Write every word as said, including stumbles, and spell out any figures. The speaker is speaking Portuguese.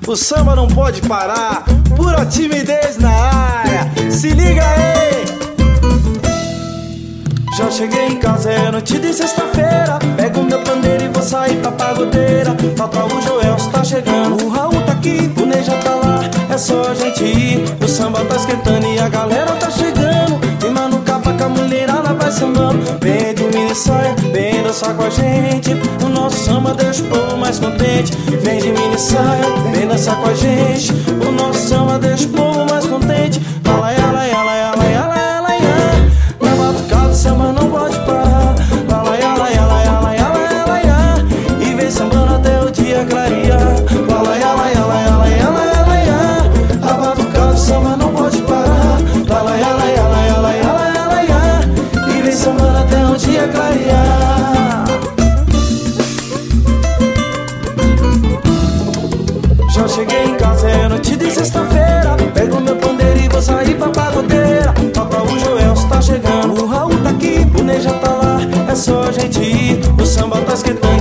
o samba não pode parar. Pura timidez na área, se liga aí. Já cheguei em casa, é noite de sexta-feira. Pego meu pandeiro e vou sair pra pagodeira. Falta o Joel, tá chegando, o Raul tá aqui, o Ney já tá lá. É só a gente ir, o samba tá esquentando e a galera tá chegando. Rima no capa que a mulherada vai sambando. Vem de mini saia, vem dançar com a gente. O nosso samba deixa o povo mais contente. Vem de mini saia, vem dançar com a gente. O nosso samba deixa o povo mais contente. Fala ela, ela, ela, ela, ela, ela. Na batucada o samba não pode parar. Fala ela, ela, ela, ela, ela, ela. E vem sambando até o dia clarear. Fala ela, ela, ela, ela, ela, ela. A batucada o samba não pode parar. Fala ela, ela, ela, ela, ela, ela. E vem sambando até o dia clarear. Já cheguei em casa, é noite de sexta-feira. Pego meu pandeiro e vou sair pra pagodeira. Falta o Joel, tá chegando, o Raul tá aqui, o Ney já tá lá. É só a gente ir, o samba tá esquentando